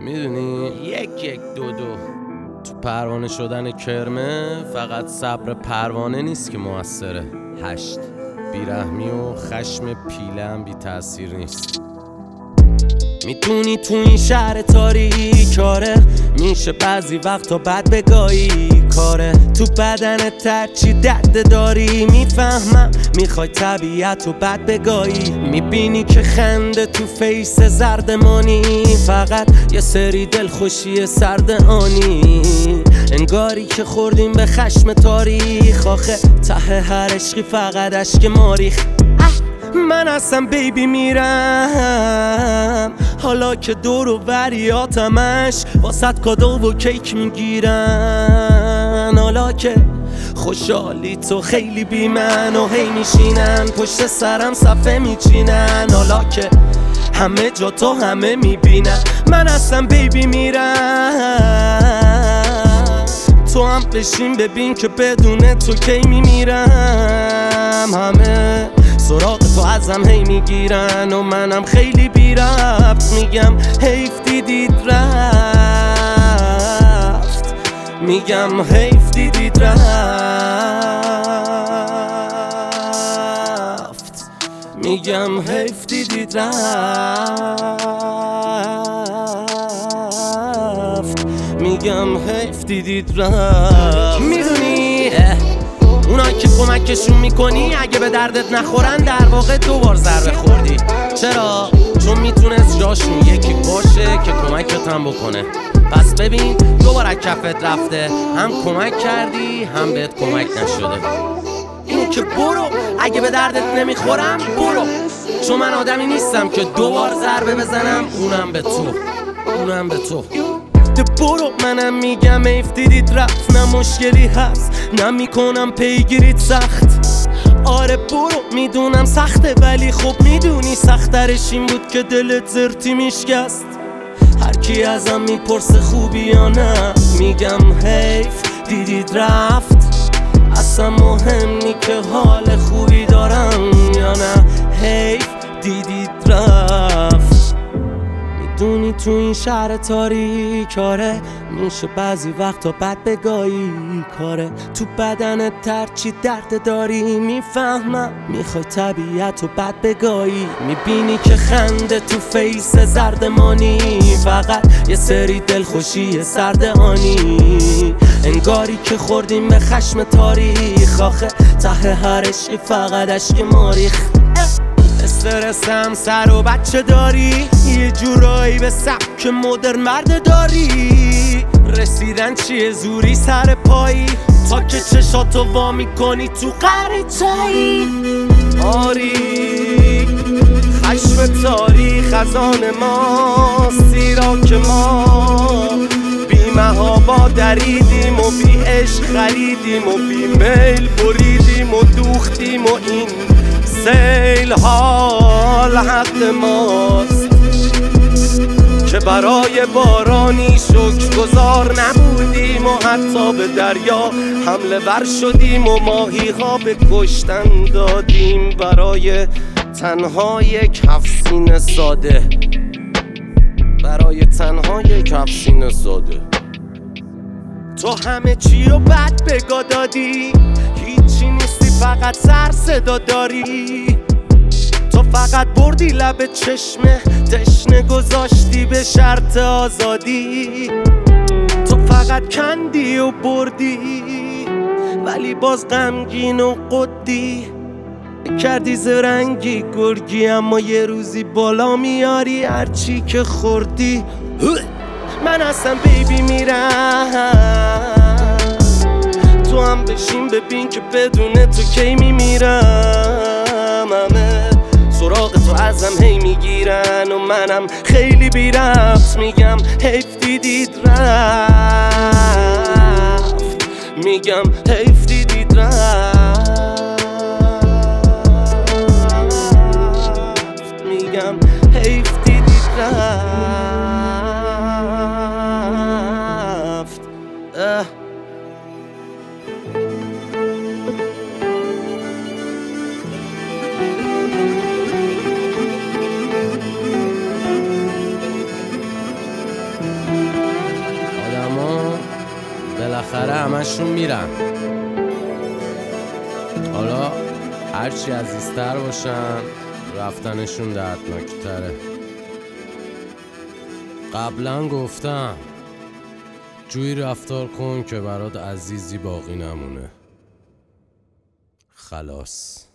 میدونی یک دو تو پروانه شدن کرمه فقط صبر پروانه نیست که موثره. 8 بیرحمی و خشم پیله هم بی تأثیر نیست. میتونی تو این شهر تاریک کاره میشه بعضی وقتا بد بگاهی کاره تو بدنت هرچی درد داری میفهمم میخوای طبیعت رو بد بگاهی. میبینی که خنده تو فیس زردمانی فقط یه سری دلخوشی سرد آنی. انگاری که خوردیم به خشم تاریخ آخه ته هر عشقی فقط اشک ماریخ. من اصلا بیبی میرم حالا که دور و بریاتمش واسط کادو و کیک میگیرن. حالا که خوشحالی تو خیلی بی من و هی میشینن پشت سرم صفحه میچینن. حالا که همه جا تو همه میبینن من اصلا بیبی میرم. تو هم بشین ببین که بدون تو کی میمیرم. همه سراغ تو ازم هی میگیرن و منم خیلی بی ربط میگم حیف دیدید رفت. میگم حیف دیدید رفت. میگم حیف دیدید رفت. میگم حیف دیدید رفت. میدونی اونا که کمکشون میکنی اگه به دردت نخورن در واقع 2 بار ضربه خوردی. چرا؟ چون میتونست جاشون یکی باشه که کمکت هم بکنه. پس ببین 2 بار از کفت رفته، هم کمک کردی هم بهت کمک نشده. اینو که برو، اگه به دردت نمیخورم برو، چون من آدمی نیستم که 2 بار ضربه بزنم اونم به تو. برو منم میگم حیف دیدید رفت. نه مشکلی هست نه میکنم پیگیریت سخت. آره برو میدونم سخته ولی خب میدونی سخترش این بود که دلت زرتی میشکست. هر کی ازم میپرسه خوبی یا نه میگم حیف دیدید رفت. اصلا مهم نی که حال خوبی دارم یا نه حیف دیدید رفت. میدونی تو این شهر تاریک آره میشه بعضی وقتا بد بگاهی کاره تو بدنت هرچی درد داری میفهمم میخوای طبیعت رو بد بگاهی. میبینی که خنده تو فیس زردمانی فقط یه سری دلخوشی سرد آنی. انگاری که خوردیم به خشم تاریخ آخه ته هر عشقی فقط اشک ماریخ. استرسم سر و بچه داری یه جورایی به سبک مدرن مرد داری. رسیدن چیه زوری سر پایی تا که چشاتو وا میکنی تو قریچه‌ای. آری خشم تاریخ خزان ما سیراک ما بی محابا دریدیم و بی عشق خریدیم و بی میل بریدیم و دوختیم و این سیل حال حق ماست که برای بارانی شکرگزار نبودیم و حتی به دریا حمله ور شدیم و ماهی ها به کشتن دادیم برای تنها یک 7 سینه ساده. برای تنها یک 7 سینه ساده. تو همه چی رو بد بگا دادی هیچی نیستی فقط سر صدا داری. تو فقط بردی لب چشمه تشنه گذاشتی به شرط آزادی. تو فقط کندی و بردی ولی باز غمگین و قدی کردی زرنگی گرگی اما یه روزی بالا میاری هرچی که خوردی. من اصلا بیبی میرم تو هم بشین ببین که بدون تو کی میمیرم. همه سراغ تو ازم هی میگیرن و منم خیلی بی ربط میگم حیف دیدید رفت. میگم حیف دیدید رفت. میگم حیف دیدید رفت. همشون میرن. حالا هرچی عزیزتر باشن رفتنشون دردناکتره. قبلا گفتم جوی رفتار کن که برات عزیزی باقی نمونه. خلاص.